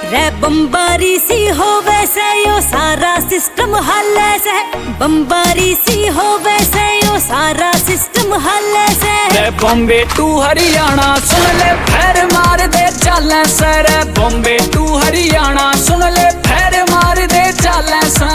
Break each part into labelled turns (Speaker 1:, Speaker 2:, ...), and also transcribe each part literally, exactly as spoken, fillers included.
Speaker 1: रे बम्बारी सी हो वैसे यो सारा सिस्टम हल से, बम्बारी सी हो वैसे यो सारा सिस्टम हल से।
Speaker 2: रे बॉम्बे टू हरियाणा सुन ले फैर मार दे चल से, रे बॉम्बे टू हरियाणा सुन ले फैर मार दे चल सा।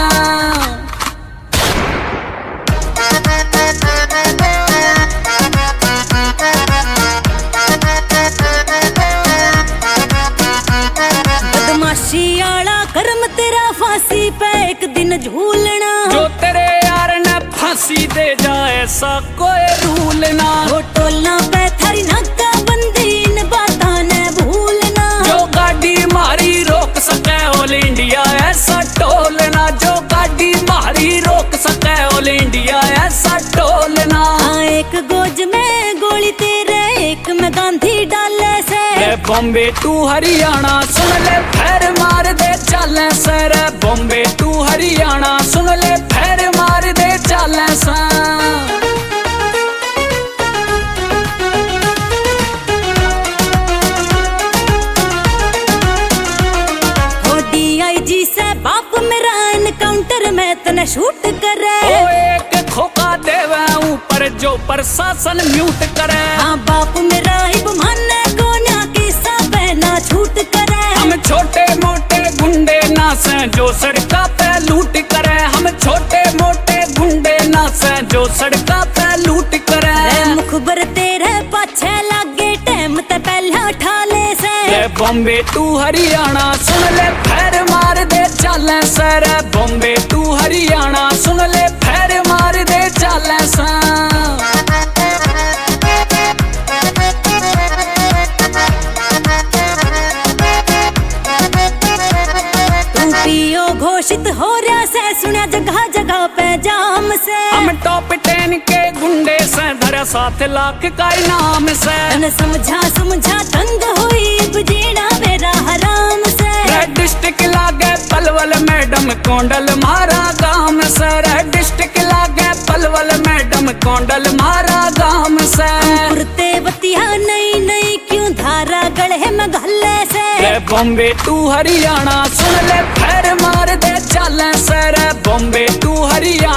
Speaker 1: बदमाशी आला कर्म तेरा फांसी पे एक दिन झूलना,
Speaker 2: जो तेरे यार ने फांसी दे जाए ऐसा कोई रूल ना।
Speaker 1: वो टोलना पे थारी नाका बंदी इन बातां ने भूलना,
Speaker 2: जो गाड़ी मारी रोक सके ऑल इंडिया ऐसा टोलना, जो गाड़ी मारी रोक सके ऑल इंडिया ऐसा टोलना।
Speaker 1: हाँ एक गोज में गोली तेरे एक में गांधी डाले से,
Speaker 2: रे बॉम्बे टू हरियाणा सुन ले फैर मार दे चल से, रे बॉम्बे टू हरियाणा सुन ले फैर मार दे चल सा।
Speaker 1: डीआईजी से बाप मेरा एनकाउंटर में तने शूट करे,
Speaker 2: ओ एक खोका देवे ऊपर जो प्रशासन म्यूट करे।
Speaker 1: हाँ बाप मेरा ही माने को ना किस्सा पहना छूट करे।
Speaker 2: हम छोटे मोटे गुंडे ना से जो सड़का पे लूट करे, हम छोटे मोटे गुंडे ना से जो सड़का पे लूट करे।
Speaker 1: मुखबर तेरे पाछे लागे टाइम ते पहला ठाले से,
Speaker 2: रे बॉम्बे टू हरियाणा सुन ले फैर मार दे चल से, रे बॉम्बे टू हरियाणा सुन ले फैर मार दे चल सा।
Speaker 1: पीओ घोषित हो रहा से सुना जगह जगह पे जाम से,
Speaker 2: हम टॉप टेन के गुंडे से धरा सात लाख का इनाम से।
Speaker 1: तने समझा समझा तंग हुई अब जीना मेरा हराम से।
Speaker 2: रेड डिस्ट्रिक्ट लागे पलवल मैडम कोंडल मारा गाम से, रेड डिस्ट्रिक्ट लागे पलवल मैडम कोंडल मारा गाम से।
Speaker 1: पुरते बतिया नहीं नहीं क्यों धारा गले में घल्ले से,
Speaker 2: रे बॉम्बे टू हरियाणा सुन ले फैर मार दे चल से, रे बॉम्बे टू हरियाणा